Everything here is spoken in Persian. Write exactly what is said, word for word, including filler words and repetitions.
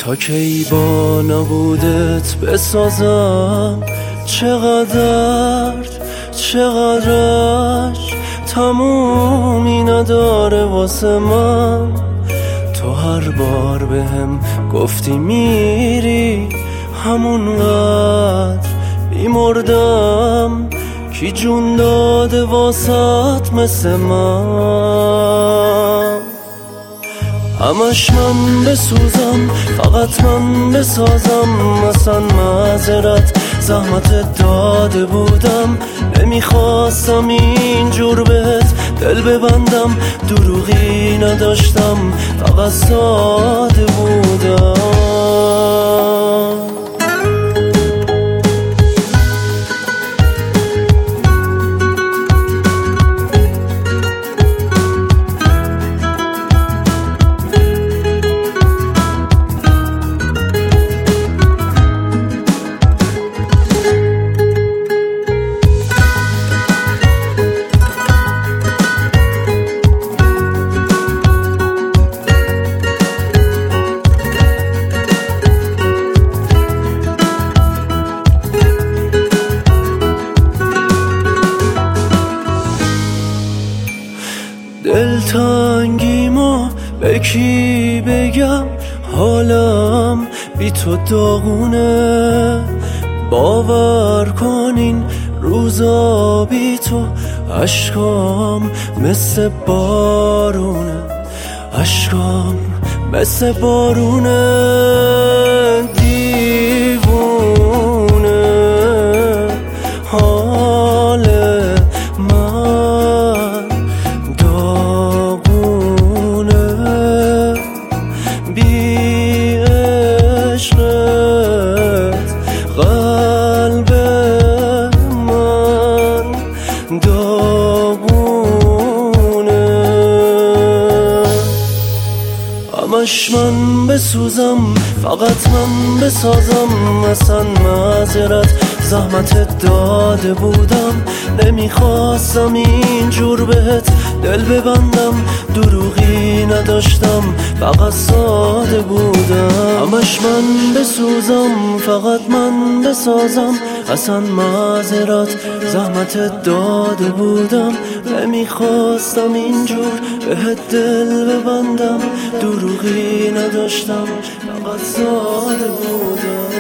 تا کی با نبودت بسازم، چقدر چقدرش تمومی نداره واسه من. تو هر بار بهم گفتی میری همونقدر بیمردم، کی جون داده واسط مثل من. همش من بسوزم فقط من بسازم، اصلا معذرت زحمت داده بودم، نمیخواستم اینجور بهت دل ببندم، دروغی نداشتم فقط ساده بودم. دلتنگیمو به کی بگم، حالم بی تو داغونه، باور کنین روزا بی تو عشقام مثل بارونه، عشقام مثل بارونه. دیوونه حال من داغونه، بی عشقت قلب من داغونه. همش من بسوزم فقط من بسازم، اصلا معذرت زحمت داده بودم، نمیخواستم اینجور بهت دل ببندم، دروغی نداشتم فقط ساده بودم. همش من بسوزم فقط من بسازم، اصلا معذرت زحمت داده بودم، نمیخواستم اینجور بهت دل ببندم، دروغی نداشتم فقط ساده بودم.